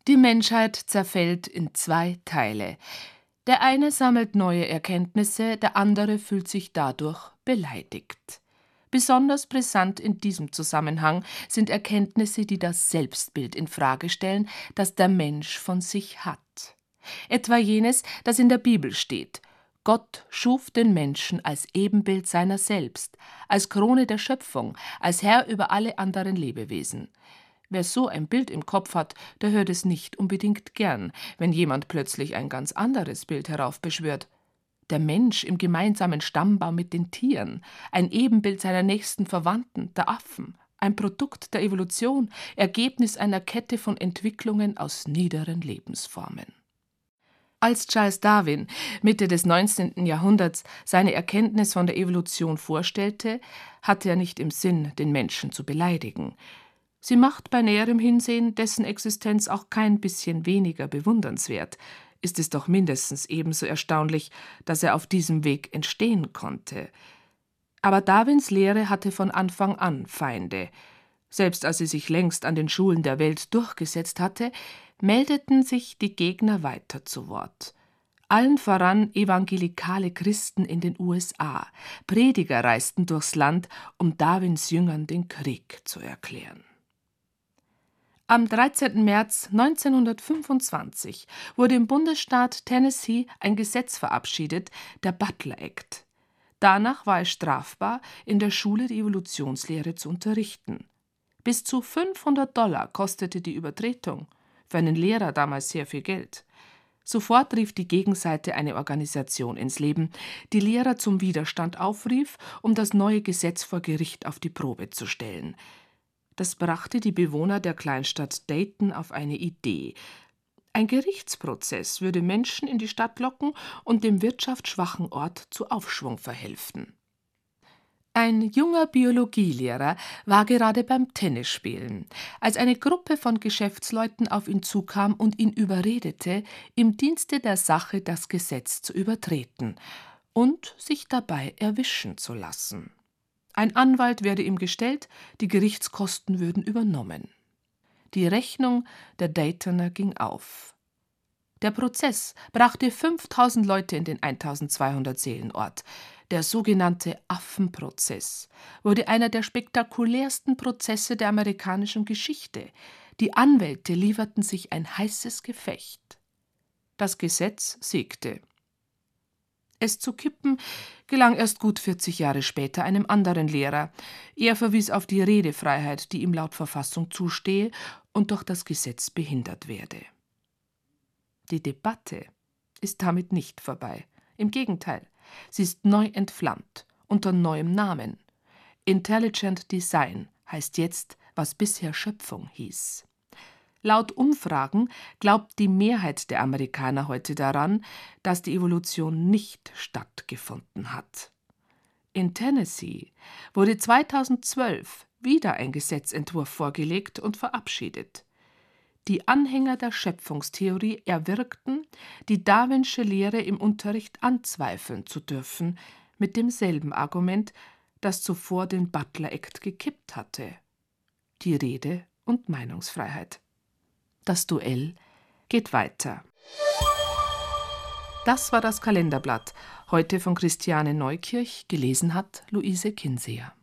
Die Menschheit zerfällt in 2 Teile. Der eine sammelt neue Erkenntnisse, der andere fühlt sich dadurch beleidigt. Besonders brisant in diesem Zusammenhang sind Erkenntnisse, die das Selbstbild infrage stellen, das der Mensch von sich hat. Etwa jenes, das in der Bibel steht: Gott schuf den Menschen als Ebenbild seiner selbst, als Krone der Schöpfung, als Herr über alle anderen Lebewesen. Wer so ein Bild im Kopf hat, der hört es nicht unbedingt gern, wenn jemand plötzlich ein ganz anderes Bild heraufbeschwört. Der Mensch im gemeinsamen Stammbaum mit den Tieren, ein Ebenbild seiner nächsten Verwandten, der Affen, ein Produkt der Evolution, Ergebnis einer Kette von Entwicklungen aus niederen Lebensformen. Als Charles Darwin Mitte des 19. Jahrhunderts seine Erkenntnis von der Evolution vorstellte, hatte er nicht im Sinn, den Menschen zu beleidigen. Sie macht bei näherem Hinsehen dessen Existenz auch kein bisschen weniger bewundernswert. Ist es doch mindestens ebenso erstaunlich, dass er auf diesem Weg entstehen konnte. Aber Darwins Lehre hatte von Anfang an Feinde. Selbst als sie sich längst an den Schulen der Welt durchgesetzt hatte, meldeten sich die Gegner weiter zu Wort. Allen voran evangelikale Christen in den USA. Prediger reisten durchs Land, um Darwins Jüngern den Krieg zu erklären. Am 13. März 1925 wurde im Bundesstaat Tennessee ein Gesetz verabschiedet, der Butler Act. Danach war es strafbar, in der Schule die Evolutionslehre zu unterrichten. Bis zu $500 kostete die Übertretung, für einen Lehrer damals sehr viel Geld. Sofort rief die Gegenseite eine Organisation ins Leben, die Lehrer zum Widerstand aufrief, um das neue Gesetz vor Gericht auf die Probe zu stellen. Das brachte die Bewohner der Kleinstadt Dayton auf eine Idee. Ein Gerichtsprozess würde Menschen in die Stadt locken und dem wirtschaftsschwachen Ort zu Aufschwung verhelfen. Ein junger Biologielehrer war gerade beim Tennisspielen, als eine Gruppe von Geschäftsleuten auf ihn zukam und ihn überredete, im Dienste der Sache das Gesetz zu übertreten und sich dabei erwischen zu lassen. Ein Anwalt werde ihm gestellt, die Gerichtskosten würden übernommen. Die Rechnung der Daytoner ging auf. Der Prozess brachte 5000 Leute in den 1200 Seelenort. Der sogenannte Affenprozess wurde einer der spektakulärsten Prozesse der amerikanischen Geschichte. Die Anwälte lieferten sich ein heißes Gefecht. Das Gesetz siegte. Es zu kippen gelang erst gut 40 Jahre später einem anderen Lehrer. Er verwies auf die Redefreiheit, die ihm laut Verfassung zustehe und durch das Gesetz behindert werde. Die Debatte ist damit nicht vorbei. Im Gegenteil, sie ist neu entflammt, unter neuem Namen. Intelligent Design heißt jetzt, was bisher Schöpfung hieß. Laut Umfragen glaubt die Mehrheit der Amerikaner heute daran, dass die Evolution nicht stattgefunden hat. In Tennessee wurde 2012 wieder ein Gesetzentwurf vorgelegt und verabschiedet. Die Anhänger der Schöpfungstheorie erwirkten, die darwinsche Lehre im Unterricht anzweifeln zu dürfen, mit demselben Argument, das zuvor den Butler Act gekippt hatte: die Rede- und Meinungsfreiheit. Das Duell geht weiter. Das war das Kalenderblatt, heute von Christiane Neukirch, gelesen hat Luise Kinseher.